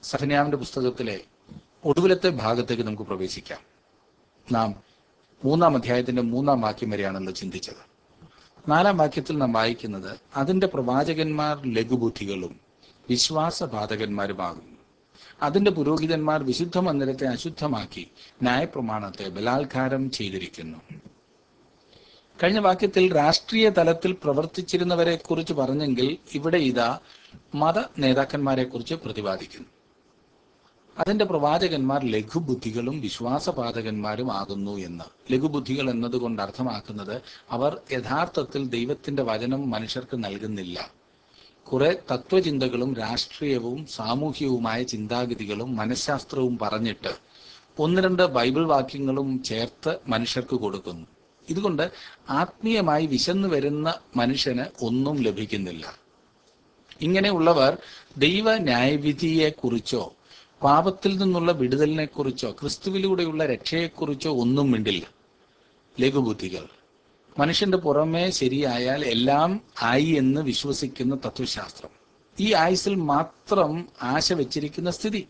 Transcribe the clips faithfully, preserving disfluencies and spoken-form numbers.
സഫന്യാവിന്റെ പുസ്തകത്തിലെ ഒടുവിലത്തെ ഭാഗത്തേക്ക് നമുക്ക് പ്രവേശിക്കാം. നാം മൂന്നാം അധ്യായത്തിന്റെ മൂന്നാം വാക്യം വരെയാണല്ലോ ചിന്തിച്ചത്. നാലാം വാക്യത്തിൽ നാം വായിക്കുന്നത്, അതിന്റെ പ്രവാചകന്മാർ ലഘുബുദ്ധികളും വിശ്വാസപാതകന്മാരുമാകുന്നു. അതിന്റെ പുരോഹിതന്മാർ വിശുദ്ധ മന്ദിരത്തെ അശുദ്ധമാക്കി ന്യായപ്രമാണത്തെ ബലാത്കാരം ചെയ്തിരിക്കുന്നു. കഴിഞ്ഞ വാക്യത്തിൽ രാഷ്ട്രീയ തലത്തിൽ പ്രവർത്തിച്ചിരുന്നവരെ കുറിച്ച് പറഞ്ഞെങ്കിൽ ഇവിടെ ഇതാ മത നേതാക്കന്മാരെ കുറിച്ച് പ്രതിപാദിക്കുന്നു. അതിന്റെ പ്രവാചകന്മാർ ലഘുബുദ്ധികളും വിശ്വാസപാതകന്മാരും ആകുന്നു എന്ന്. ലഘുബുദ്ധികൾ എന്നതുകൊണ്ട് അർത്ഥമാക്കുന്നത് അവർ യഥാർത്ഥത്തിൽ ദൈവത്തിന്റെ വചനം മനുഷ്യർക്ക് നൽകുന്നില്ല. കുറെ തത്വചിന്തകളും രാഷ്ട്രീയവും സാമൂഹികവുമായ ചിന്താഗതികളും മനഃശാസ്ത്രവും പറഞ്ഞിട്ട് ഒന്ന് രണ്ട് ബൈബിൾ വാക്യങ്ങളും ചേർത്ത് മനുഷ്യർക്ക് കൊടുക്കുന്നു. ഇതുകൊണ്ട് ആത്മീയമായി വിശന്നു വരുന്ന മനുഷ്യന് ഒന്നും ലഭിക്കുന്നില്ല. ഇങ്ങനെയുള്ളവർ ദൈവ ന്യായവിധിയെക്കുറിച്ചോ പാപത്തിൽ നിന്നുള്ള വിടുതലിനെ കുറിച്ചോ ക്രിസ്തുവിലൂടെയുള്ള രക്ഷയെക്കുറിച്ചോ ഒന്നും മിണ്ടില്ല. ലഘുബുദ്ധികൾ. മനുഷ്യന്റെ പുറമേ ശരിയായാൽ എല്ലാം ആയി എന്ന് വിശ്വസിക്കുന്ന തത്വശാസ്ത്രം. ഈ ആയുസിൽ മാത്രം ആശ വെച്ചിരിക്കുന്ന സ്ഥിതി.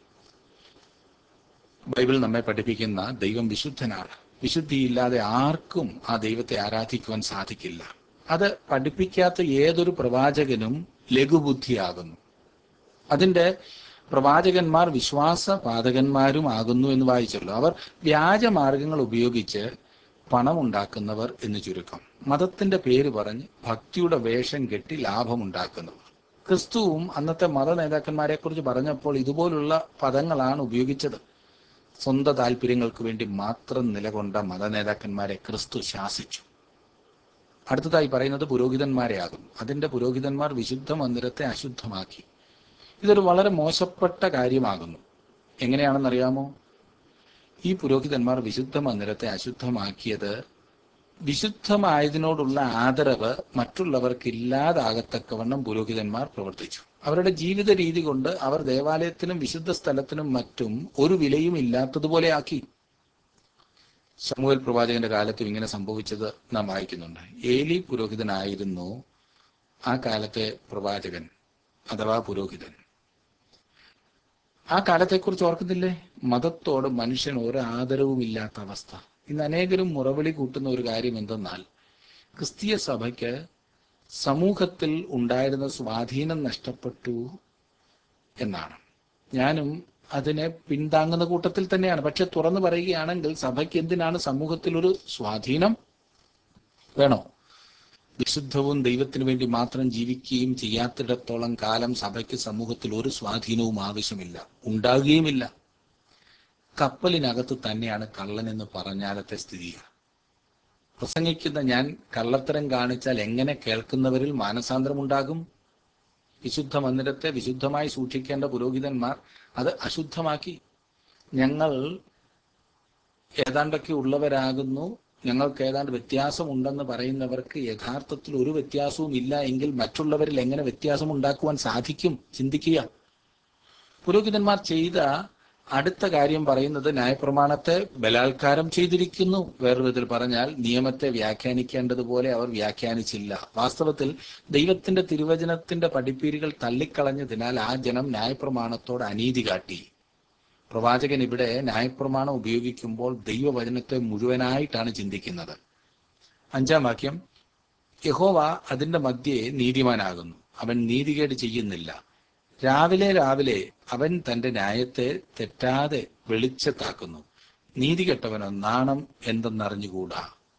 ബൈബിൾ നമ്മെ പഠിപ്പിക്കുന്ന ദൈവം വിശുദ്ധനാണ്. വിശുദ്ധിയില്ലാതെ ആർക്കും ആ ദൈവത്തെ ആരാധിക്കുവാൻ സാധിക്കില്ല. അത് പഠിപ്പിക്കാത്ത ഏതൊരു പ്രവാചകനും ലഘുബുദ്ധിയാകുന്നു. അതിന്റെ പ്രവാചകന്മാർ വിശ്വാസപാതകന്മാരും ആകുന്നു എന്ന് വായിച്ചല്ലോ. അവർ വ്യാജമാർഗങ്ങൾ ഉപയോഗിച്ച് പണമുണ്ടാക്കുന്നവർ എന്ന് ചുരുക്കം. മതത്തിന്റെ പേര് പറഞ്ഞ് ഭക്തിയുടെ വേഷം കെട്ടി ലാഭമുണ്ടാക്കുന്നവർ. ക്രിസ്തുവും അന്നത്തെ മത നേതാക്കന്മാരെ കുറിച്ച് പറഞ്ഞപ്പോൾ ഇതുപോലുള്ള പദങ്ങളാണ് ഉപയോഗിച്ചത്. സ്വന്തം താല്പര്യങ്ങൾക്ക് വേണ്ടി മാത്രം നിലകൊണ്ട മത നേതാക്കന്മാരെ ക്രിസ്തു ശാസിച്ചു. അടുത്തതായി പറയുന്നത് പുരോഹിതന്മാരെ ആകുന്നു. അതിന്റെ പുരോഹിതന്മാർ വിശുദ്ധ മന്ദിരത്തെ അശുദ്ധമാക്കി. ഇതൊരു വളരെ മോശപ്പെട്ട കാര്യമാകുന്നു. എങ്ങനെയാണെന്നറിയാമോ? ഈ പുരോഹിതന്മാർ വിശുദ്ധ മന്ദിരത്തെ അശുദ്ധമാക്കിയത് വിശുദ്ധമായതിനോടുള്ള ആദരവ് മറ്റുള്ളവർക്ക് ഇല്ലാതാകത്തക്കവണ്ണം പുരോഹിതന്മാർ പ്രവർത്തിച്ചു. അവരുടെ ജീവിത രീതി കൊണ്ട് അവർ ദേവാലയത്തിനും വിശുദ്ധ സ്ഥലത്തിനും മറ്റും ഒരു വിലയും ഇല്ലാത്തതുപോലെ ആക്കി. ശമൂവേൽ പ്രവാചകന്റെ കാലത്തും ഇങ്ങനെ സംഭവിച്ചത് നാം വായിക്കുന്നുണ്ട്. ഏലി പുരോഹിതനായിരുന്നു ആ കാലത്തെ പ്രവാചകൻ അഥവാ പുരോഹിതൻ. ആ കാലത്തെക്കുറിച്ച് ഓർക്കുന്നില്ലേ? മതത്തോട് മനുഷ്യൻ ഒരു ആദരവും ഇല്ലാത്ത അവസ്ഥ. ഇന്ന് അനേകരും മുറവിളി കൂട്ടുന്ന ഒരു കാര്യം എന്തെന്നാൽ ക്രിസ്തീയ സഭയ്ക്ക് സമൂഹത്തിൽ ഉണ്ടായിരുന്ന സ്വാധീനം നഷ്ടപ്പെട്ടു എന്നാണ്. ഞാനും അതിനെ പിന്താങ്ങുന്ന കൂട്ടത്തിൽ തന്നെയാണ്. പക്ഷെ തുറന്നു പറയുകയാണെങ്കിൽ സഭയ്ക്ക് എന്തിനാണ് സമൂഹത്തിൽ ഒരു സ്വാധീനം വേണോ? വിശുദ്ധവും ദൈവത്തിന് വേണ്ടി മാത്രം ജീവിക്കുകയും ചെയ്യാത്തിടത്തോളം കാലം സഭയ്ക്ക് സമൂഹത്തിൽ ഒരു സ്വാധീനവും ആവശ്യമില്ല, ഉണ്ടാകുകയുമില്ല. കപ്പലിനകത്ത് തന്നെയാണ് കള്ളൻ എന്ന് പറഞ്ഞാലത്തെ സ്ഥിതി. പ്രസംഗിക്കുന്ന ഞാൻ കള്ളത്തരം കാണിച്ചാൽ എങ്ങനെ കേൾക്കുന്നവരിൽ മാനസാന്തരം ഉണ്ടാകും? വിശുദ്ധ മന്ദിരത്തെ വിശുദ്ധമായി സൂക്ഷിക്കേണ്ട പുരോഹിതന്മാർ അത് അശുദ്ധമാക്കി. ഞങ്ങൾ ഏതാണ്ടൊക്കെ ഉള്ളവരാകുന്നു, ഞങ്ങൾക്ക് ഏതാണ്ട് വ്യത്യാസം ഉണ്ടെന്ന് പറയുന്നവർക്ക് യഥാർത്ഥത്തിൽ ഒരു വ്യത്യാസവും ഇല്ല എങ്കിൽ മറ്റുള്ളവരിൽ എങ്ങനെ വ്യത്യാസം ഉണ്ടാക്കുവാൻ സാധിക്കും? ചിന്തിക്കുക. പുരോഹിതന്മാർ ചെയ്ത അടുത്ത കാര്യം പറയുന്നത് ന്യായപ്രമാണത്തെ ബലാത്കാരം ചെയ്തിരിക്കുന്നു. വേറൊരു വിധത്തിൽ പറഞ്ഞാൽ നിയമത്തെ വ്യാഖ്യാനിക്കേണ്ടതുപോലെ അവർ വ്യാഖ്യാനിച്ചില്ല. വാസ്തവത്തിൽ ദൈവത്തിന്റെ തിരുവചനത്തിന്റെ പഠിപ്പീരുകൾ തള്ളിക്കളഞ്ഞതിനാൽ ആ ജനം ന്യായപ്രമാണത്തോട് അനീതി കാട്ടി. പ്രവാചകൻ ഇവിടെ ന്യായപ്രമാണം ഉപയോഗിക്കുമ്പോൾ ദൈവവചനത്തെ മുഴുവനായിട്ടാണ് ചിന്തിക്കുന്നത്. അഞ്ചാം വാക്യം, യഹോവ അതിന്റെ മധ്യേ നീതിമാനാകുന്നു, അവൻ നീതികേട് ചെയ്യുന്നില്ല. രാവിലെ രാവിലെ അവൻ തന്റെ ന്യായത്തെ തെറ്റാതെ വെളിച്ചത്താക്കുന്നു. നീതി കെട്ടവനോ നാണം എന്തെന്നറിഞ്ഞുകൂടാ.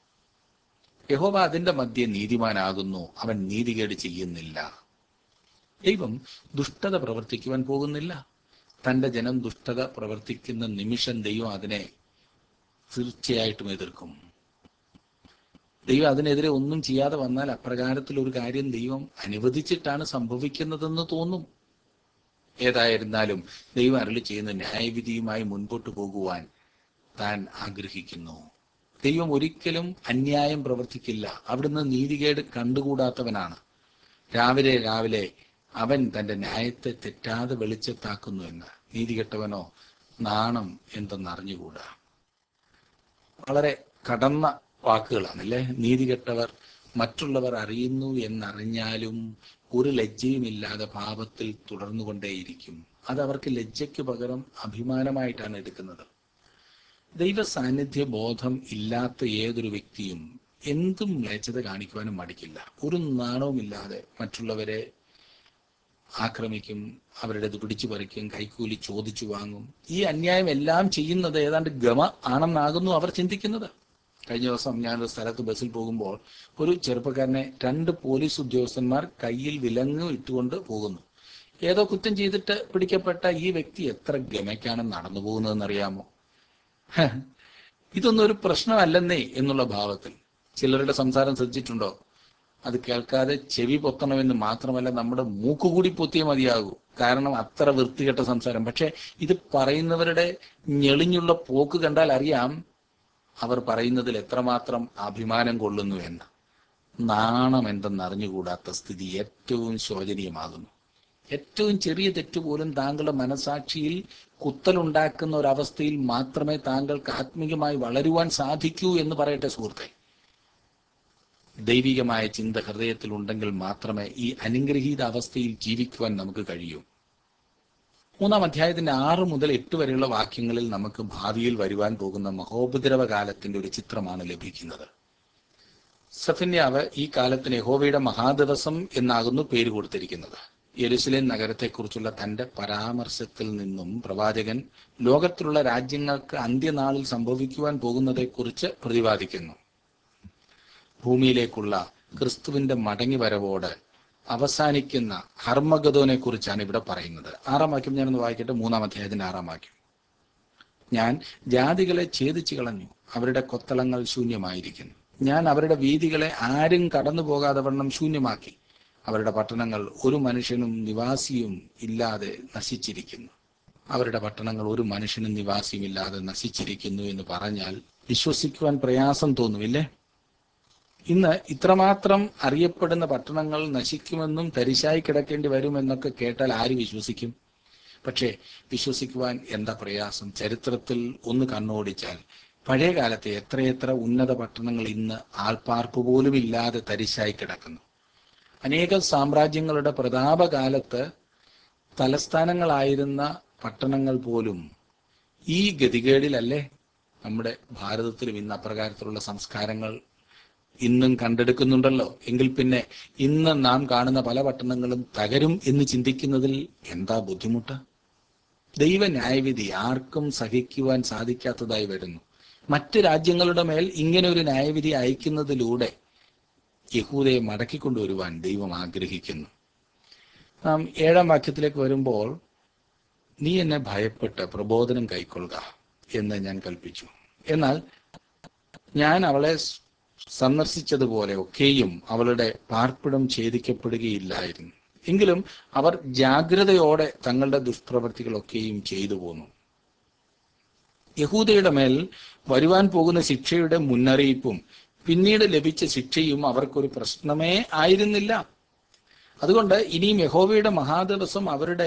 യഹോവ അതിന്റെ മധ്യേ നീതിമാനാകുന്നു, അവൻ നീതികേട് ചെയ്യുന്നില്ല. ദൈവം ദുഷ്ടത പ്രവർത്തിക്കുവാൻ പോകുന്നില്ല. തന്റെ ജനം ദുഷ്ടത പ്രവർത്തിക്കുന്ന നിമിഷം ദൈവം അതിനെ തീർച്ചയായിട്ടും എതിർക്കും. ദൈവം അതിനെതിരെ ഒന്നും ചെയ്യാതെ വന്നാൽ അപ്രകാരത്തിൽ ഒരു കാര്യം ദൈവം അനുവദിച്ചിട്ടാണ് സംഭവിക്കുന്നതെന്ന് തോന്നും. ഏതായിരുന്നാലും ദൈവം അരുളി ചെയ്യുന്ന ന്യായവിധിയുമായി മുൻപോട്ട് പോകുവാൻ താൻ ആഗ്രഹിക്കുന്നു. ദൈവം ഒരിക്കലും അന്യായം പ്രവർത്തിക്കില്ല. അവിടുന്ന് നീതികേട് കണ്ടുകൂടാത്തവനാണ്. രാവിലെ രാവിലെ അവൻ തന്റെ ന്യായത്തെ തെറ്റാതെ വെളിച്ചത്താക്കുന്നു എന്ന്. നീതി കെട്ടവനോ നാണം എന്തെന്നറിഞ്ഞുകൂടാ. വളരെ കടന്ന വാക്കുകളാണല്ലേ. നീതി കെട്ടവർ മറ്റുള്ളവർ അറിയുന്നു എന്നറിഞ്ഞാലും ഒരു ലജ്ജയുമില്ലാതെ പാപത്തിൽ തുടർന്നുകൊണ്ടേയിരിക്കും. അത് അവർക്ക് ലജ്ജയ്ക്ക് പകരം അഭിമാനമായിട്ടാണ് എടുക്കുന്നത്. ദൈവ സാന്നിധ്യ ബോധം ഇല്ലാത്ത ഏതൊരു വ്യക്തിയും എന്തും മ്ലേച്ഛത കാണിക്കുവാനും മടിക്കില്ല. ഒരു നാണവുമില്ലാതെ മറ്റുള്ളവരെ ആക്രമിക്കും, അവരുടേത് പിടിച്ചു പറിക്കും, കൈക്കൂലി ചോദിച്ചു വാങ്ങും. ഈ അന്യായം എല്ലാം ചെയ്യുന്നത് ഏതാണ്ട് ഗമ ആണെന്നാകുന്നു അവർ ചിന്തിക്കുന്നത്. കഴിഞ്ഞ ദിവസം ഞാനൊരു സ്ഥലത്ത് ബസ്സിൽ പോകുമ്പോൾ ഒരു ചെറുപ്പക്കാരനെ രണ്ട് പോലീസ് ഉദ്യോഗസ്ഥന്മാർ കയ്യിൽ വിലങ്ങ് ഇട്ടുകൊണ്ട് പോകുന്നു. ഏതോ കുറ്റം ചെയ്തിട്ട് പിടിക്കപ്പെട്ട ഈ വ്യക്തി എത്ര ഗമയ്ക്കാണ് നടന്നു പോകുന്നതെന്നറിയാമോ? ഇതൊന്നും ഒരു പ്രശ്നമല്ലെന്നേ എന്നുള്ള ഭാവത്തിൽ. ചിലരുടെ സംസാരം ശ്രദ്ധിച്ചിട്ടുണ്ടോ? അത് കേൾക്കാതെ ചെവി പൊത്തണമെന്ന് മാത്രമല്ല, നമ്മുടെ മൂക്കുകൂടി പൊത്തിയേ മതിയാകൂ. കാരണം അത്ര വൃത്തികെട്ട സംസാരം. പക്ഷെ ഇത് പറയുന്നവരുടെ ഞെളിഞ്ഞുള്ള പോക്ക് കണ്ടാൽ അറിയാം അവർ പറയുന്നതിൽ എത്രമാത്രം അഭിമാനം കൊള്ളുന്നു എന്ന്. നാണം എന്തെന്നറിഞ്ഞുകൂടാത്ത സ്ഥിതി ഏറ്റവും ശോചനീയമാകുന്നു. ഏറ്റവും ചെറിയ തെറ്റ് പോലും താങ്കളുടെ മനസാക്ഷിയിൽ കുത്തലുണ്ടാക്കുന്ന ഒരവസ്ഥയിൽ മാത്രമേ താങ്കൾക്ക് ആത്മീയമായി വളരുവാൻ സാധിക്കൂ എന്ന് പറയട്ടെ സുഹൃത്തെ. ദൈവികമായ ചിന്ത ഹൃദയത്തിൽ ഉണ്ടെങ്കിൽ മാത്രമേ ഈ അനുഗ്രഹീത അവസ്ഥയിൽ ജീവിക്കുവാൻ നമുക്ക് കഴിയൂ. മൂന്നാം അധ്യായത്തിന്റെ ആറ് മുതൽ എട്ട് വരെയുള്ള വാക്യങ്ങളിൽ നമുക്ക് ഭാവിയിൽ വരുവാൻ പോകുന്ന മഹോപദ്രവ കാലത്തിന്റെ ഒരു ചിത്രമാണ് ലഭിക്കുന്നത്. സെഫന്യാവ് ഈ കാലത്തിന് യഹോവയുടെ മഹാദിവസം എന്നാകുന്നു പേര് കൊടുത്തിരിക്കുന്നത്. യെരുശലേം നഗരത്തെക്കുറിച്ചുള്ള തന്റെ പരാമർശത്തിൽ നിന്നും പ്രവാചകൻ ലോകത്തിലുള്ള രാജ്യങ്ങൾക്ക് അന്ത്യനാളിൽ സംഭവിക്കുവാൻ പോകുന്നതെക്കുറിച്ച് പ്രതിപാദിക്കുന്നു. ഭൂമിയിലേക്കുള്ള ക്രിസ്തുവിന്റെ മടങ്ങി വരവോട് അവസാനിക്കുന്ന ഹർമഗദോനെ കുറിച്ചാണ് ഇവിടെ പറയുന്നത്. ആറാം വാക്യം ഞാനൊന്ന് വായിക്കട്ടെ. മൂന്നാം അധ്യായത്തിന്റെ ആറാം വാക്യം. ഞാൻ ജാതികളെ ഛേദിച്ചു കളഞ്ഞു, അവരുടെ കൊത്തളങ്ങൾ ശൂന്യമായിരിക്കുന്നു. ഞാൻ അവരുടെ വീഥികളെ ആരും കടന്നു പോകാതെ വണ്ണം ശൂന്യമാക്കി. അവരുടെ പട്ടണങ്ങൾ ഒരു മനുഷ്യനും നിവാസിയും ഇല്ലാതെ നശിച്ചിരിക്കുന്നു. അവരുടെ പട്ടണങ്ങൾ ഒരു മനുഷ്യനും നിവാസിയും ഇല്ലാതെ നശിച്ചിരിക്കുന്നു എന്ന് പറഞ്ഞാൽ വിശ്വസിക്കുവാൻ പ്രയാസം തോന്നുമില്ലേ? ഇന്ന് ഇത്രമാത്രം അറിയപ്പെടുന്ന പട്ടണങ്ങൾ നശിക്കുമെന്നും തരിശായി കിടക്കേണ്ടി വരുമെന്നൊക്കെ കേട്ടാൽ ആര് വിശ്വസിക്കും? പക്ഷേ വിശ്വസിക്കുവാൻ എന്താ പ്രയാസം? ചരിത്രത്തിൽ ഒന്ന് കണ്ണോടിച്ചാൽ പഴയ കാലത്തെ എത്രയെത്ര ഉന്നത പട്ടണങ്ങൾ ഇന്ന് ആൾപ്പാർപ്പ് പോലും ഇല്ലാതെ തരിശായി കിടക്കുന്നു. അനേകം സാമ്രാജ്യങ്ങളുടെ പ്രതാപകാലത്ത് തലസ്ഥാനങ്ങളായിരുന്ന പട്ടണങ്ങൾ പോലും ഈ ഗതികേടിലല്ലേ? നമ്മുടെ ഭാരതത്തിലും ഇന്ന് അപ്രകാരത്തിലുള്ള സംസ്കാരങ്ങൾ ഇന്നും കണ്ടെടുക്കുന്നുണ്ടല്ലോ. എങ്കിൽ പിന്നെ ഇന്ന് നാം കാണുന്ന പല പട്ടണങ്ങളും തകരും എന്ന് ചിന്തിക്കുന്നതിൽ എന്താ ബുദ്ധിമുട്ട്? ദൈവ ന്യായവിധി ആർക്കും സഹിക്കുവാൻ സാധിക്കാത്തതായി വരുന്നു. മറ്റ് രാജ്യങ്ങളുടെ മേൽ ഇങ്ങനെ ഒരു ന്യായവിധി അയക്കുന്നതിലൂടെ യഹൂദയെ മടക്കിക്കൊണ്ടുവരുവാൻ ദൈവം ആഗ്രഹിക്കുന്നു. നാം ഏഴാം വാക്യത്തിലേക്ക് വരുമ്പോൾ, നീ എന്നെ ഭയപ്പെട്ട് പ്രബോധനം കൈക്കൊള്ളുക എന്ന് ഞാൻ കൽപ്പിച്ചു. എന്നാൽ ഞാൻ അവളെ സന്ദർശിച്ചതുപോലെ ഒക്കെയും അവളുടെ പാർപ്പിടം ഛേദിക്കപ്പെടുകയില്ലായിരുന്നു. എങ്കിലും അവർ ജാഗ്രതയോടെ തങ്ങളുടെ ദുഷ്പ്രവൃത്തികളൊക്കെയും ചെയ്തു പോന്നു. യഹൂദയുടെ മേൽ വരുവാൻ പോകുന്ന ശിക്ഷയുടെ മുന്നറിയിപ്പും പിന്നീട് ലഭിച്ച ശിക്ഷയും അവർക്കൊരു പ്രശ്നമേ ആയിരുന്നില്ല. അതുകൊണ്ട് ഇനിയും യഹോവയുടെ മഹാദിവസം അവരുടെ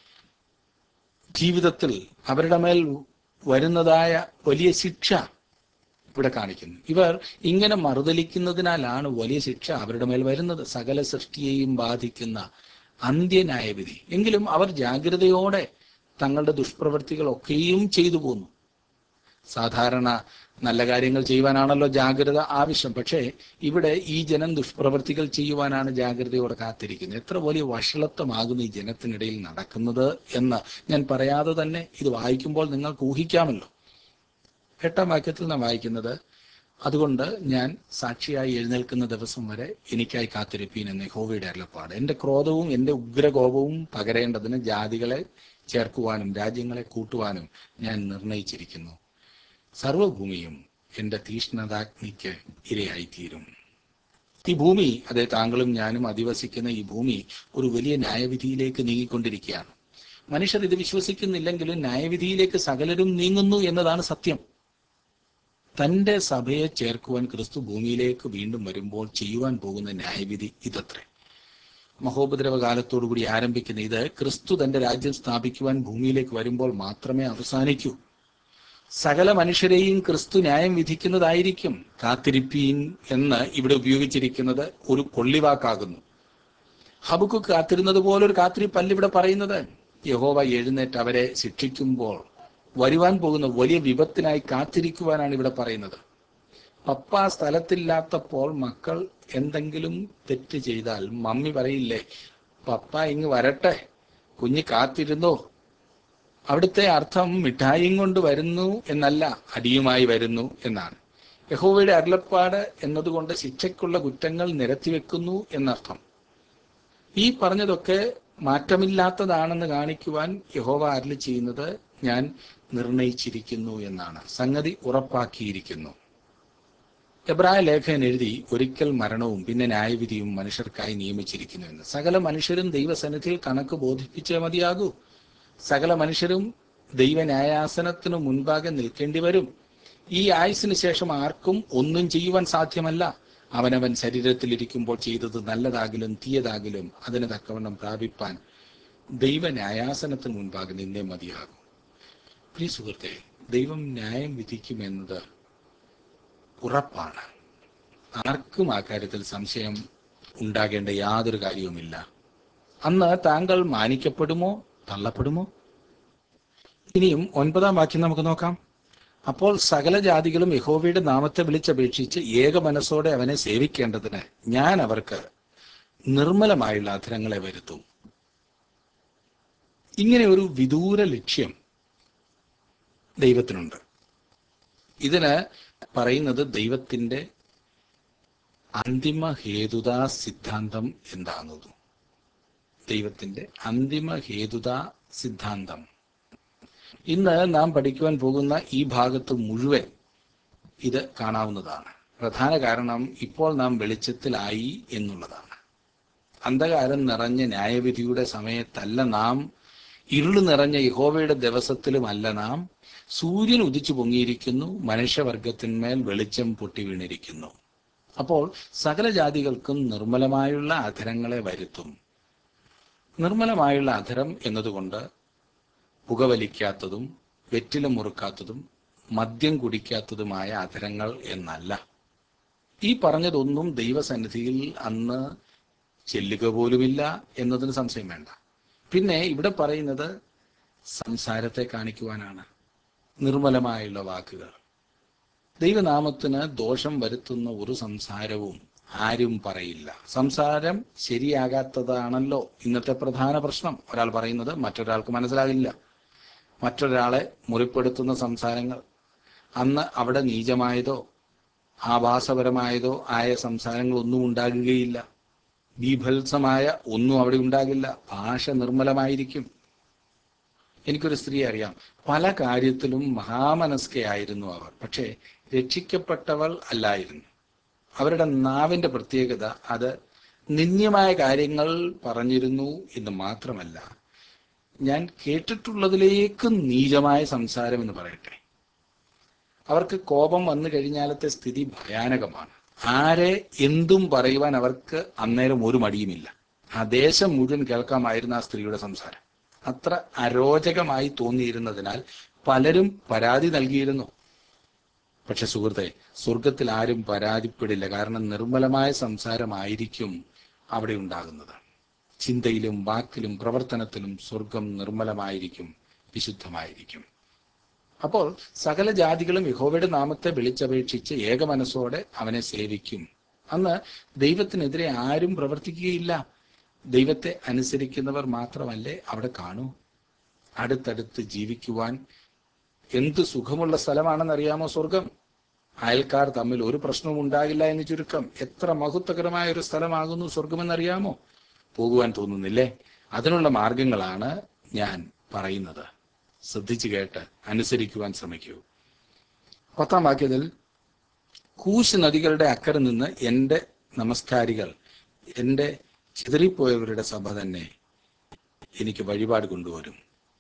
ജീവിതത്തിൽ അവരുടെ മേൽ വരുന്നതായ വലിയ ശിക്ഷ ഇവിടെ കാണിക്കുന്നു. ഇവർ ഇങ്ങനെ മറുതലിക്കുന്നതിനാലാണ് വലിയ ശിക്ഷ അവരുടെ മേൽ വരുന്നത്, സകല സൃഷ്ടിയെയും ബാധിക്കുന്ന അന്ത്യന്യായവിധി. എങ്കിലും അവർ ജാഗ്രതയോടെ തങ്ങളുടെ ദുഷ്പ്രവൃത്തികളൊക്കെയും ചെയ്തു പോന്നു. സാധാരണ നല്ല കാര്യങ്ങൾ ചെയ്യുവാനാണല്ലോ ജാഗ്രത ആവശ്യം. പക്ഷേ ഇവിടെ ഈ ജനം ദുഷ്പ്രവൃത്തികൾ ചെയ്യുവാനാണ് ജാഗ്രതയോടെ കാത്തിരിക്കുന്നത്. എത്ര വലിയ വഷളത്വമാകുന്നു ഈ ജനത്തിനിടയിൽ നടക്കുന്നത് എന്ന് ഞാൻ പറയാതെ തന്നെ ഇത് വായിക്കുമ്പോൾ നിങ്ങൾക്ക് ഊഹിക്കാമല്ലോ. എട്ടാം വാക്യത്തിൽ നാം വായിക്കുന്നത്, അതുകൊണ്ട് ഞാൻ സാക്ഷിയായി എഴുന്നേൽക്കുന്ന ദിവസം വരെ എനിക്കായി കാത്തിരിപ്പീൻ എന്ന യഹോവയുടെ അരുളപ്പാട്. എൻ്റെ ക്രോധവും എൻ്റെ ഉഗ്രകോപവും പകരേണ്ടതിന് ജാതികളെ ചേർക്കുവാനും രാജ്യങ്ങളെ കൂട്ടുവാനും ഞാൻ നിർണയിച്ചിരിക്കുന്നു. സർവഭൂമിയും എൻ്റെ തീഷ്ണതാഗ്നിക്ക് ഇരയായിത്തീരും. ഈ ഭൂമി, അതെ താങ്കളും ഞാനും അധിവസിക്കുന്ന ഈ ഭൂമി ഒരു വലിയ ന്യായവിധിയിലേക്ക് നീങ്ങിക്കൊണ്ടിരിക്കുകയാണ്. മനുഷ്യർ ഇത് വിശ്വസിക്കുന്നില്ലെങ്കിലും ന്യായവിധിയിലേക്ക് സകലരും നീങ്ങുന്നു എന്നതാണ് സത്യം. തൻ്റെ സഭയെ ചേർക്കുവാൻ ക്രിസ്തു ഭൂമിയിലേക്ക് വീണ്ടും വരുമ്പോൾ ചെയ്യുവാൻ പോകുന്ന ന്യായവിധി ഇതത്രേ. മഹോപദ്രവ കാലത്തോടുകൂടി ആരംഭിക്കുന്ന ഇത് ക്രിസ്തു തൻ്റെ രാജ്യം സ്ഥാപിക്കുവാൻ ഭൂമിയിലേക്ക് വരുമ്പോൾ മാത്രമേ അവസാനിക്കൂ. സകല മനുഷ്യരെയും ക്രിസ്തു ന്യായം വിധിക്കുന്നതായിരിക്കും. കാത്തിരിപ്പീൻ എന്ന് ഇവിടെ ഉപയോഗിച്ചിരിക്കുന്നത് ഒരു കൊള്ളിവാക്കാകുന്നു. ഹബക്കുക്ക് കാത്തിരുന്നത് പോലെ ഒരു കാത്തിരിപ്പല്ല ഇവിടെ പറയുന്നത്. യഹോവ എഴുന്നേറ്റ് അവരെ ശിക്ഷിക്കുമ്പോൾ വരുവാൻ പോകുന്ന വലിയ വിപത്തിനായി കാത്തിരിക്കുവാനാണ് ഇവിടെ പറയുന്നത്. പപ്പ സ്ഥലത്തില്ലാത്തപ്പോൾ മക്കൾ എന്തെങ്കിലും തെറ്റ് ചെയ്താൽ മമ്മി പറയില്ലേ, പപ്പ ഇങ്ങ് വരട്ടെ, കുഞ്ഞ് കാത്തിരുന്നോ? അവിടുത്തെ അർത്ഥം മിഠായിയും കൊണ്ട് വരുന്നു എന്നല്ല, അടിയുമായി വരുന്നു എന്നാണ്. യഹോവയുടെ അരുളപ്പാട് എന്നതുകൊണ്ട് ശിക്ഷയ്ക്കുള്ള കുറ്റങ്ങൾ നിരത്തിവെക്കുന്നു എന്നർത്ഥം. ഈ പറഞ്ഞതൊക്കെ മാറ്റമില്ലാത്തതാണെന്ന് കാണിക്കുവാൻ യഹോവ അരുളി ചെയ്യുന്നത് ഞാൻ നിർണയിച്ചിരിക്കുന്നു എന്നാണ്. സംഗതി ഉറപ്പാക്കിയിരിക്കുന്നു. എബ്രായ ലേഖകൻ എഴുതി, ഒരിക്കൽ മരണവും പിന്നെ ന്യായവിധിയും മനുഷ്യർക്കായി നിയമിച്ചിരിക്കുന്നു എന്ന്. സകല മനുഷ്യരും ദൈവസന്നിധിയിൽ കണക്ക് ബോധിപ്പിച്ചേ മതിയാകൂ. സകല മനുഷ്യരും ദൈവ ന്യായാസനത്തിനു മുൻപാകെ നിൽക്കേണ്ടി വരും. ഈ ആയുസ്സിന് ശേഷം ആർക്കും ഒന്നും ചെയ്യുവാൻ സാധ്യമല്ല. അവനവൻ ശരീരത്തിലിരിക്കുമ്പോൾ ചെയ്തത് നല്ലതാകിലും തീയതാകിലും അതിന് തക്കവണ്ണം പ്രാപിപ്പാൻ ദൈവ ന്യായാസനത്തിന് മുൻപാകെ നിന്നേ മതിയാകും. പ്രിയ സുഹൃത്തെ, ദൈവം ന്യായം വിധിക്കുമെന്നത് ഉറപ്പാണ്. ആർക്കും ആ കാര്യത്തിൽ സംശയം ഉണ്ടാകേണ്ട യാതൊരു കാര്യവുമില്ല. അന്ന് താങ്കൾ മാനിക്കപ്പെടുമോ തള്ളപ്പെടുമോ? ഇനിയും ഒൻപതാം വാക്യം നമുക്ക് നോക്കാം. അപ്പോൾ സകല ജാതികളും യഹോവയുടെ നാമത്തെ വിളിച്ചപേക്ഷിച്ച് ഏക മനസ്സോടെ അവനെ സേവിക്കേണ്ടതിന് ഞാൻ അവർക്ക് നിർമ്മലമായുള്ള അധരങ്ങളെ വരുത്തും. ഇങ്ങനെ ഒരു വിദൂര ലക്ഷ്യം ദൈവത്തിനുണ്ട്. ഇതിന് പറയുന്നത് ദൈവത്തിന്റെ അന്തിമ ഹേതുതാ സിദ്ധാന്തം എന്താകുന്നു. ദൈവത്തിന്റെ അന്തിമ ഹേതുതാ സിദ്ധാന്തം ഇന്ന് നാം പഠിക്കുവാൻ പോകുന്ന ഈ ഭാഗത്ത് മുഴുവൻ ഇത് കാണാവുന്നതാണ്. പ്രധാന കാരണം ഇപ്പോൾ നാം വെളിച്ചത്തിലായി എന്നുള്ളതാണ്. അന്ധകാരം നിറഞ്ഞ ന്യായവിധിയുടെ സമയത്തല്ല നാം, ഇരുള് നിറഞ്ഞ യഹോവയുടെ ദിവസത്തിലുമല്ല നാം. സൂര്യൻ ഉദിച്ചു പൊങ്ങിയിരിക്കുന്നു, മനുഷ്യവർഗത്തിന്മേൽ വെളിച്ചം പൊട്ടി വീണിരിക്കുന്നു. അപ്പോൾ സകല ജാതികൾക്കും നിർമ്മലമായുള്ള അധരങ്ങളെ വരുത്തും. നിർമ്മലമായുള്ള അധരം എന്നതുകൊണ്ട് പുകവലിക്കാത്തതും വെറ്റില മുറുക്കാത്തതും മദ്യം കുടിക്കാത്തതുമായ അധരങ്ങൾ എന്നല്ല. ഈ പറഞ്ഞതൊന്നും ദൈവസന്നിധിയിൽ അന്ന് ചെല്ലുക പോലുമില്ല എന്നതിന് സംശയം വേണ്ട. പിന്നെ ഇവിടെ പറയുന്നത് സംസാരത്തെ കാണിക്കുവാനാണ്. നിർമ്മലമായുള്ള വാക്കുകൾ. ദൈവനാമത്തിന് ദോഷം വരുത്തുന്ന ഒരു സംസാരവും ആരും പറയില്ല. സംസാരം ശരിയാകാത്തതാണല്ലോ ഇന്നത്തെ പ്രധാന പ്രശ്നം. ഒരാൾ പറയുന്നത് മറ്റൊരാൾക്ക് മനസ്സിലാകില്ല. മറ്റൊരാളെ മുറിപ്പെടുത്തുന്ന സംസാരങ്ങൾ. അന്ന് അവിടെ നീചമായതോ ആഭാസപരമായതോ ആയ സംസാരങ്ങളൊന്നും ഉണ്ടാകുകയില്ല. ബീഭത്സമായ ഒന്നും അവിടെ ഉണ്ടാകില്ല. ഭാഷ നിർമ്മലമായിരിക്കും. എനിക്കൊരു സ്ത്രീ അറിയാം. പല കാര്യത്തിലും മഹാമനസ്കയായിരുന്നു അവർ. പക്ഷേ രക്ഷിക്കപ്പെട്ടവൾ അല്ലായിരുന്നു. അവരുടെ നാവിന്റെ പ്രത്യേകത അത് നിന്ദ്യമായ കാര്യങ്ങൾ പറഞ്ഞിരുന്നു എന്ന് മാത്രമല്ല, ഞാൻ കേട്ടിട്ടുള്ളതിലേക്ക് നീചമായ സംസാരം എന്ന് പറയട്ടെ. അവർക്ക് കോപം വന്നു കഴിഞ്ഞാലത്തെ സ്ഥിതി ഭയാനകമാണ്. ആരെ എന്തും പറയുവാൻ അവർക്ക് അന്നേരം ഒരു മടിയുമില്ല. ആ ദേശം മുഴുവൻ കേൾക്കാമായിരുന്നു ആ സ്ത്രീയുടെ സംസാരം. അത്ര അരോചകമായി തോന്നിയിരുന്നതിനാൽ പലരും പരാതി നൽകിയിരുന്നു. പക്ഷെ സുഹൃത്തെ, സ്വർഗത്തിൽ ആരും പരാതിപ്പെടില്ല. കാരണം നിർമ്മലമായ സംസാരമായിരിക്കും അവിടെ ഉണ്ടാകുന്നത്. ചിന്തയിലും വാക്കിലും പ്രവർത്തനത്തിലും സ്വർഗം നിർമ്മലമായിരിക്കും, വിശുദ്ധമായിരിക്കും. അപ്പോൾ സകല ജാതികളും യഹോവയുടെ നാമത്തെ വിളിച്ചപേക്ഷിച്ച് ഏക മനസ്സോടെ അവനെ സേവിക്കും. അന്ന് ദൈവത്തിനെതിരെ ആരും പ്രവർത്തിക്കുകയില്ല. ദൈവത്തെ അനുസരിക്കുന്നവർ മാത്രമല്ലേ അവിടെ കാണൂ. അടുത്തടുത്ത് ജീവിക്കുവാൻ എന്ത് സുഖമുള്ള സ്ഥലമാണെന്നറിയാമോ സ്വർഗം. അയൽക്കാർ തമ്മിൽ ഒരു പ്രശ്നവും ഉണ്ടാകില്ല എന്ന് ചുരുക്കം. എത്ര മഹത്വകരമായ ഒരു സ്ഥലമാകുന്നു സ്വർഗമെന്നറിയാമോ? പോകുവാൻ തോന്നുന്നില്ലേ? അതിനുള്ള മാർഗങ്ങളാണ് ഞാൻ പറയുന്നത്. ശ്രദ്ധിച്ചു കേട്ട് അനുസരിക്കുവാൻ ശ്രമിക്കൂ. പത്താം വാക്യത്തിൽ, കൂശ് നദികളുടെ അക്കരെ നിന്ന് എൻ്റെ നമസ്കാരികൾ, എൻ്റെ ചിതറിപ്പോയവരുടെ സഭ തന്നെ എനിക്ക് വഴിപാട് കൊണ്ടുവരും.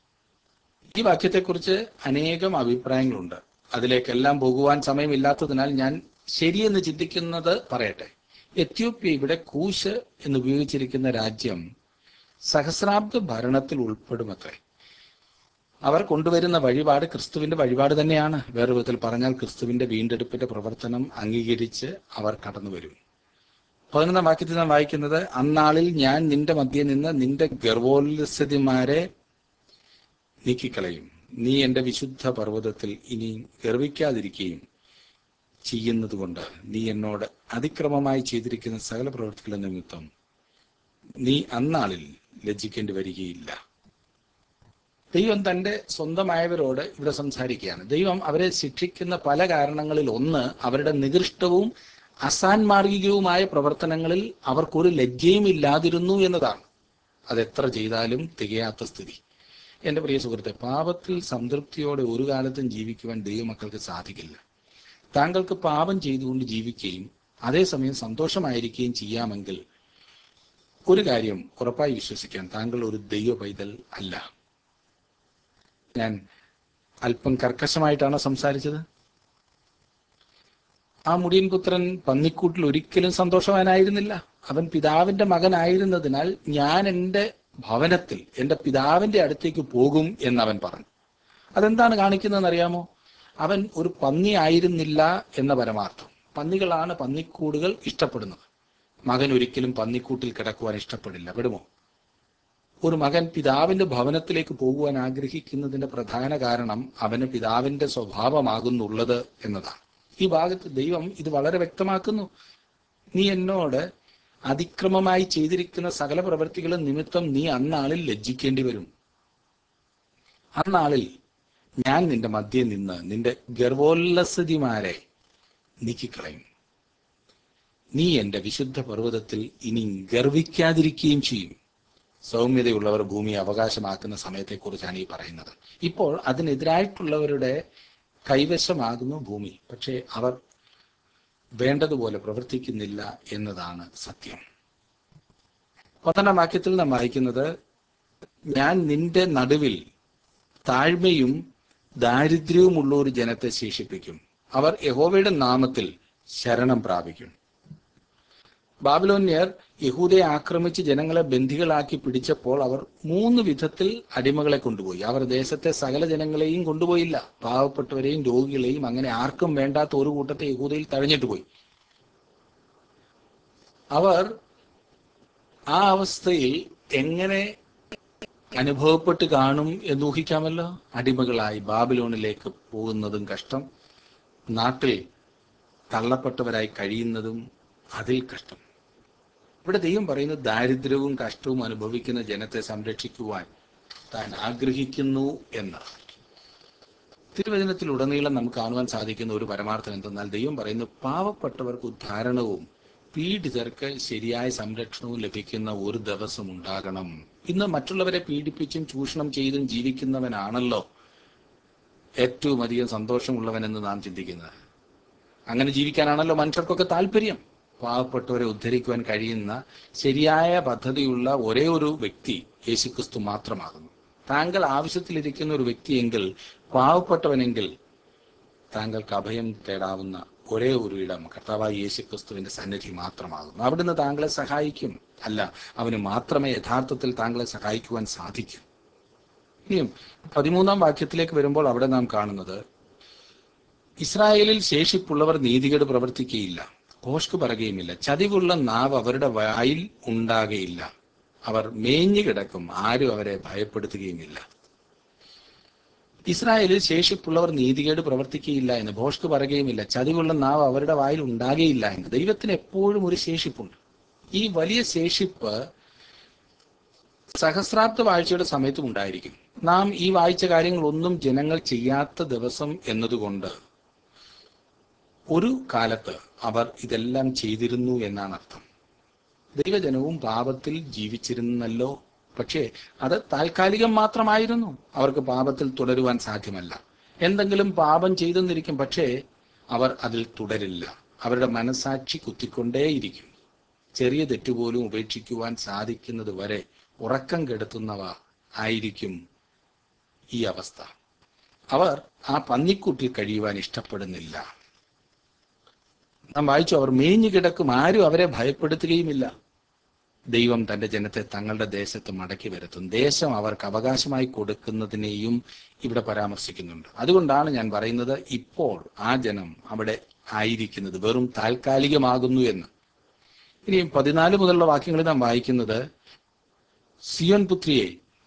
ഈ വാക്യത്തെക്കുറിച്ച് അനേകം അഭിപ്രായങ്ങളുണ്ട്. അതിലേക്കെല്ലാം പോകുവാൻ സമയമില്ലാത്തതിനാൽ ഞാൻ ശരിയെന്ന് ചിന്തിക്കുന്നത് പറയട്ടെ. എത്യോപ്യ ഇവിടെ കൂശ് എന്ന് ഉപയോഗിച്ചിരിക്കുന്ന രാജ്യം സഹസ്രാബ്ദ ഭരണത്തിൽ ഉൾപ്പെടുമത്രേ. അവർ കൊണ്ടുവരുന്ന വഴിപാട് ക്രിസ്തുവിന്റെ വഴിപാട് തന്നെയാണ്. വേറെ വിധത്തിൽ പറഞ്ഞാൽ ക്രിസ്തുവിന്റെ വീണ്ടെടുപ്പിന്റെ പ്രവർത്തനം അംഗീകരിച്ച് അവർ കടന്നു വരും. പതിനൊന്നാം വാക്യത്തിൽ നാം വായിക്കുന്നത്, അന്നാളിൽ ഞാൻ നിന്റെ മധ്യേ നിന്ന് നിന്റെ ഗർവോത്സതിമാരെ നീക്കിക്കളയും. നീ എൻ്റെ വിശുദ്ധ പർവ്വതത്തിൽ ഇനി ഗർവിക്കാതിരിക്കുകയും ചെയ്യുന്നത് കൊണ്ട് നീ എന്നോട് അതിക്രമമായി ചെയ്തിരിക്കുന്ന സകല പ്രവൃത്തികളുടെ നിമിത്തം നീ അന്നാളിൽ ലജ്ജിക്കേണ്ടി വരികയില്ല. ദൈവം തൻ്റെ സ്വന്തമായവരോട് ഇവിടെ സംസാരിക്കുകയാണ്. ദൈവം അവരെ ശിക്ഷിക്കുന്ന പല കാരണങ്ങളിൽ ഒന്ന് അവരുടെ നികൃഷ്ടവും അസാൻമാർഗികവുമായ പ്രവർത്തനങ്ങളിൽ അവർക്കൊരു ലജ്ജയും ഇല്ലാതിരുന്നു എന്നതാണ്. അതെത്ര ചെയ്താലും തികയാത്ത സ്ഥിതി. എൻ്റെ പ്രിയ സുഹൃത്തെ, പാപത്തിൽ സംതൃപ്തിയോടെ ഒരു കാലത്തും ജീവിക്കുവാൻ ദൈവമക്കൾക്ക് സാധിക്കില്ല. താങ്കൾക്ക് പാപം ചെയ്തുകൊണ്ട് ജീവിക്കുകയും അതേസമയം സന്തോഷമായിരിക്കുകയും ചെയ്യാമെങ്കിൽ ഒരു കാര്യം ഉറപ്പായി വിശ്വസിക്കാൻ, താങ്കൾ ഒരു ദൈവ പൈതൽ അല്ല. ഞാൻ അല്പം കർക്കശമായിട്ടാണ് സംസാരിച്ചത്. ആ മുടിയൻ പുത്രൻ പന്നിക്കൂട്ടിൽ ഒരിക്കലും സന്തോഷവാനായിരുന്നില്ല. അവൻ പിതാവിന്റെ മകനായിരുന്നതിനാൽ ഞാൻ എൻ്റെ ഭവനത്തിൽ എൻ്റെ പിതാവിന്റെ അടുത്തേക്ക് പോകും എന്നവൻ പറഞ്ഞു. അതെന്താണ് കാണിക്കുന്നതെന്ന് അറിയാമോ? അവൻ ഒരു പന്നി ആയിരുന്നില്ല എന്ന പരമാർത്ഥം. പന്നികളാണ് പന്നിക്കൂടുകൾ ഇഷ്ടപ്പെടുന്നത്. മകൻ ഒരിക്കലും പന്നിക്കൂട്ടിൽ കിടക്കുവാൻ ഇഷ്ടപ്പെടില്ല. വിടുമോ? ഒരു മകൻ പിതാവിന്റെ ഭവനത്തിലേക്ക് പോകുവാൻ ആഗ്രഹിക്കുന്നതിന്റെ പ്രധാന കാരണം അവന് പിതാവിന്റെ സ്വഭാവമാകുന്നുള്ളത് എന്നതാണ്. ഈ ഭാഗത്ത് ദൈവം ഇത് വളരെ വ്യക്തമാക്കുന്നു. നീ എന്നോട് അതിക്രമമായി ചെയ്തിരിക്കുന്ന സകല പ്രവൃത്തികളും നിമിത്തം നീ അന്നാളിൽ ലജ്ജിക്കേണ്ടി വരും. അന്നാളിൽ ഞാൻ നിന്റെ മധ്യേ നിന്ന് നിന്റെ ഗർവോല്ലസതിമാരെ നീക്കിക്കളയും. നീ എൻ്റെ വിശുദ്ധ പർവ്വതത്തിൽ ഇനി ഗർവിക്കാതിരിക്കുകയും ചെയ്യും. സൗമ്യതയുള്ളവർ ഭൂമിയെ അവകാശമാക്കുന്ന സമയത്തെക്കുറിച്ചാണ് ഈ പറയുന്നത്. ഇപ്പോൾ അതിനെതിരായിട്ടുള്ളവരുടെ കൈവശമാകുന്നു ഭൂമി, പക്ഷേ അവർ വേണ്ടതുപോലെ പ്രവർത്തിക്കുന്നില്ല എന്നതാണ് സത്യം. പന്ത്രണ്ടാം വാക്യത്തിൽ നാം വായിക്കുന്നത്, ഞാൻ നിന്റെ നടുവിൽ താഴ്മയും ദാരിദ്ര്യവുമുള്ള ഒരു ജനത്തെ ശേഷിപ്പിക്കും. അവർ യഹോവയുടെ നാമത്തിൽ ശരണം പ്രാപിക്കും. ബാബിലോന്യർ യഹൂദയെ ആക്രമിച്ച് ജനങ്ങളെ ബന്ദികളാക്കി പിടിച്ചപ്പോൾ അവർ മൂന്ന് വിധത്തിൽ അടിമകളെ കൊണ്ടുപോയി. അവർ ദേശത്തെ സകല ജനങ്ങളെയും കൊണ്ടുപോയില്ല. പാവപ്പെട്ടവരെയും രോഗികളെയും അങ്ങനെ ആർക്കും വേണ്ടാത്ത ഒരു കൂട്ടത്തെ യഹൂദയിൽ തഴഞ്ഞിട്ട് പോയി. അവർ ആ അവസ്ഥയിൽ എങ്ങനെ അനുഭവപ്പെട്ട് കാണും എന്ന് ഊഹിക്കാമല്ലോ. അടിമകളായി ബാബിലോണിലേക്ക് പോകുന്നതും കഷ്ടം, നാട്ടിൽ തള്ളപ്പെട്ടവരായി കഴിയുന്നതും അതിൽ കഷ്ടം. ഇവിടെ ദൈവം പറയുന്നത് ദാരിദ്ര്യവും കഷ്ടവും അനുഭവിക്കുന്ന ജനത്തെ സംരക്ഷിക്കുവാൻ താൻ ആഗ്രഹിക്കുന്നു എന്ന്. തിരുവചനത്തിലുടനീളം നമുക്ക് കാണുവാൻ സാധിക്കുന്ന ഒരു പരമാർത്ഥം എന്തെന്നാൽ ദൈവം പറയുന്നു, പാവപ്പെട്ടവർക്ക് ഉദ്ധാരണവും പീഡിതർക്ക് ശരിയായ സംരക്ഷണവും ലഭിക്കുന്ന ഒരു ദിവസം ഉണ്ടാകണം. ഇന്ന് മറ്റുള്ളവരെ പീഡിപ്പിച്ചും ചൂഷണം ചെയ്തും ജീവിക്കുന്നവനാണല്ലോ ഏറ്റവും അധികം സന്തോഷമുള്ളവനെന്ന് നാം ചിന്തിക്കുന്നത്. അങ്ങനെ ജീവിക്കാനാണല്ലോ മനുഷ്യർക്കൊക്കെ താല്പര്യം. പാവപ്പെട്ടവരെ ഉദ്ധരിക്കുവാൻ കഴിയുന്ന ശരിയായ പദ്ധതിയുള്ള ഒരേ ഒരു വ്യക്തി യേശുക്രിസ്തു മാത്രമാകുന്നു. താങ്കൾ ആവശ്യത്തിലിരിക്കുന്ന ഒരു വ്യക്തിയെങ്കിൽ, പാവപ്പെട്ടവനെങ്കിൽ, താങ്കൾക്ക് അഭയം തേടാവുന്ന ഒരേ ഒരു ഇടം കർത്താവായ യേശുക്രിസ്തുവിന്റെ സന്നിധി മാത്രമാകുന്നു. അവിടുന്ന് താങ്കളെ സഹായിക്കും. അല്ല, അവന് മാത്രമേ യഥാർത്ഥത്തിൽ താങ്കളെ സഹായിക്കുവാൻ സാധിക്കൂ. ഇനിയും പതിമൂന്നാം വാക്യത്തിലേക്ക് വരുമ്പോൾ അവിടെ നാം കാണുന്നത്, ഇസ്രായേലിൽ ശേഷിപ്പുള്ളവർ നീതികേട് പ്രവർത്തിക്കുകയില്ല, ഭോഷ്ക് പറയുകയുമില്ല, ചതിവുള്ള നാവ് അവരുടെ വായിൽ ഉണ്ടാകുകയില്ല. അവർ മേഞ്ഞു കിടക്കും, ആരും അവരെ ഭയപ്പെടുത്തുകയുമില്ല. ഇസ്രായേലിൽ ശേഷിപ്പുള്ളവർ നീതികേട് പ്രവർത്തിക്കുകയില്ല എന്ന്, ഭോഷ്ക് പറയുകയുമില്ല, ചതിവുള്ള നാവ് അവരുടെ വായിൽ ഉണ്ടാകുകയില്ല എന്ന്. ദൈവത്തിന് എപ്പോഴും ഒരു ശേഷിപ്പുണ്ട്. ഈ വലിയ ശേഷിപ്പ് സഹസ്രാബ്ദ വാഴ്ചയുടെ സമയത്തും ഉണ്ടായിരിക്കും. നാം ഈ വായിച്ച കാര്യങ്ങളൊന്നും ജനങ്ങൾ ചെയ്യാത്ത ദിവസം എന്നതുകൊണ്ട് ഒരു കാലത്ത് അവർ ഇതെല്ലാം ചെയ്തിരുന്നു എന്നാണ് അർത്ഥം. ദൈവജനവും പാപത്തിൽ ജീവിച്ചിരുന്നല്ലോ, പക്ഷേ അത് താൽക്കാലികം മാത്രമായിരുന്നു. അവർക്ക് പാപത്തിൽ തുടരുവാൻ സാധ്യമല്ല. എന്തെങ്കിലും പാപം ചെയ്തെന്നിരിക്കും, പക്ഷേ അവർ അതിൽ തുടരില്ല. അവരുടെ മനസാക്ഷി കുത്തിക്കൊണ്ടേയിരിക്കും. ചെറിയ തെറ്റുപോലും ഉപേക്ഷിക്കുവാൻ സാധിക്കുന്നത് വരെ ഉറക്കം കെടുത്തുന്നവ ആയിരിക്കും ഈ അവസ്ഥ. അവർ ആ പന്നിക്കൂട്ടിൽ കഴിയുവാൻ ഇഷ്ടപ്പെടുന്നില്ല. നാം വായിച്ചു, അവർ മേഞ്ഞു കിടക്കും, ആരും അവരെ ഭയപ്പെടുത്തുകയുമില്ല. ദൈവം തന്റെ ജനത്തെ തങ്ങളുടെ ദേശത്ത് മടക്കി വരുത്തും. ദേശം അവർക്ക് അവകാശമായി കൊടുക്കുന്നതിനെയും ഇവിടെ പരാമർശിക്കുന്നുണ്ട്. അതുകൊണ്ടാണ് ഞാൻ പറയുന്നത്, ഇപ്പോൾ ആ ജനം അവിടെ ആയിരിക്കുന്നത് വെറും താൽക്കാലികമാകുന്നു എന്ന്. ഇനി പതിനാല് മുതലുള്ള വാക്യങ്ങളിൽ നാം വായിക്കുന്നത്, സിയോൻ പുത്രിയെ,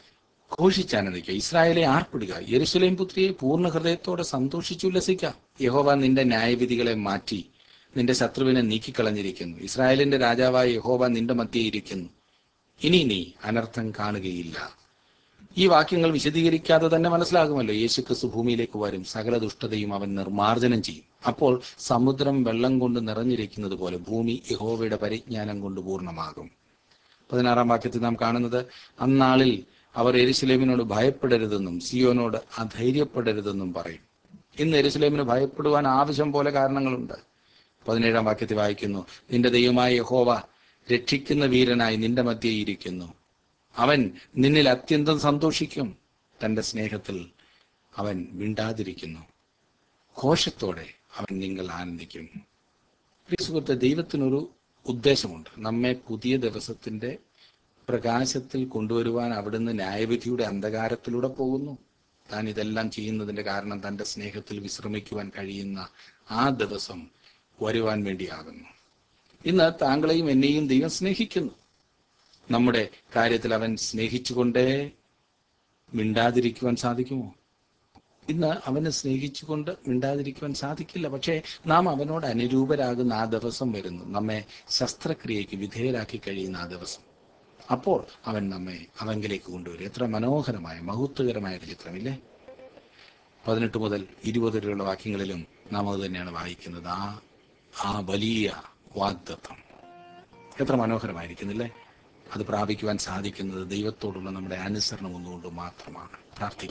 ഘോഷിച്ചാനന്ദിക്കുക, ഇസ്രായേലെ ആർപ്പിടുക, യെരൂശലേം പുത്രിയെ പൂർണ്ണ ഹൃദയത്തോടെ സന്തോഷിച്ചുല്ലസിക്കുക. യഹോവ നിന്റെ ന്യായവിധികളെ മാറ്റി നിന്റെ ശത്രുവിനെ നീക്കിക്കളഞ്ഞിരിക്കുന്നു. ഇസ്രായേലിന്റെ രാജാവായ യഹോവ നിന്റെ മധ്യേ ഇരിക്കുന്നു. ഇനി നീ അനർത്ഥം കാണുകയില്ല. ഈ വാക്യങ്ങൾ വിശദീകരിക്കാതെ തന്നെ മനസ്സിലാകുമല്ലോ, യേശുക്രിസ്തു ഭൂമിയിലേക്ക് വരും, സകല ദുഷ്ടതയും അവൻ നിർമാർജനം ചെയ്യും. അപ്പോൾ സമുദ്രം വെള്ളം കൊണ്ട് നിറഞ്ഞിരിക്കുന്നത് പോലെ ഭൂമി യഹോവയുടെ പരിജ്ഞാനം കൊണ്ട് പൂർണ്ണമാകും. പതിനാറാം വാക്യത്തിൽ നാം കാണുന്നത്, അന്നാളിൽ അവർ യെരൂശലേമിനോട് ഭയപ്പെടരുതെന്നും സിയോനോട് അധൈര്യപ്പെടരുതെന്നും പറയും. ഇന്ന് യെരൂശലേമിന് ഭയപ്പെടുവാൻ ആവശ്യം പോലെ കാരണങ്ങളുണ്ട്. പതിനേഴാം വാക്യത്തിൽ വായിക്കുന്നു, നിന്റെ ദൈവമായ യഹോവ രക്ഷിക്കുന്ന വീരനായി നിന്റെ മധ്യേ ഇരിക്കുന്നു. അവൻ നിന്നിൽ അത്യന്തം സന്തോഷിക്കും, തന്റെ സ്നേഹത്തിൽ അവൻ മിണ്ടാതിരിക്കുന്നു. ഘോഷത്തോടെ അവൻ നിങ്ങൾ ആനന്ദിക്കും. പ്രിയ സുഹൃത്തെ, ദൈവത്തിനൊരു ഉദ്ദേശമുണ്ട്. നമ്മെ പുതിയ ദിവസത്തിന്റെ പ്രകാശത്തിൽ കൊണ്ടുവരുവാൻ അവിടുന്ന് ന്യായവിധിയുടെ അന്ധകാരത്തിലൂടെ പോകുന്നു. താൻ ഇതെല്ലാം ചെയ്യുന്നതിന്റെ കാരണം തന്റെ സ്നേഹത്തിൽ വിശ്രമിക്കുവാൻ കഴിയുന്ന ആ ദിവസം വരുവാൻ വേണ്ടിയാകുന്നു. ഇന്ന് താങ്കളെയും എന്നെയും ദൈവം സ്നേഹിക്കുന്നു. നമ്മുടെ കാര്യത്തിൽ അവൻ സ്നേഹിച്ചുകൊണ്ടേ മിണ്ടാതിരിക്കുവാൻ സാധിക്കുമോ? ഇന്ന് അവനെ സ്നേഹിച്ചുകൊണ്ട് മിണ്ടാതിരിക്കുവാൻ സാധിക്കില്ല. പക്ഷേ നാം അവനോട് അനുരൂപരാകുന്ന ആ ദിവസം വരുന്നു, നമ്മെ ശസ്ത്രക്രിയയ്ക്ക് വിധേയരാക്കി കഴിയുന്ന ആ ദിവസം. അപ്പോൾ അവൻ നമ്മെ അവങ്കിലേക്ക് കൊണ്ടുവരും. എത്ര മനോഹരമായ മഹത്വകരമായ ഒരു ചിത്രമില്ലേ? പതിനെട്ട് മുതൽ ഇരുപത് വരെയുള്ള വാക്യങ്ങളിലും നാം അത് തന്നെയാണ് വായിക്കുന്നത്. ആ ആ വലിയ വാഗ്ദത്തം എത്ര മനോഹരമായിരിക്കുന്നില്ലേ? അത് പ്രാപിക്കുവാൻ സാധിക്കുന്നത് ദൈവത്തോടുള്ള നമ്മുടെ അനുസരണം ഒന്നുകൊണ്ട് മാത്രമാണ്. പ്രാർത്ഥിക്കാം.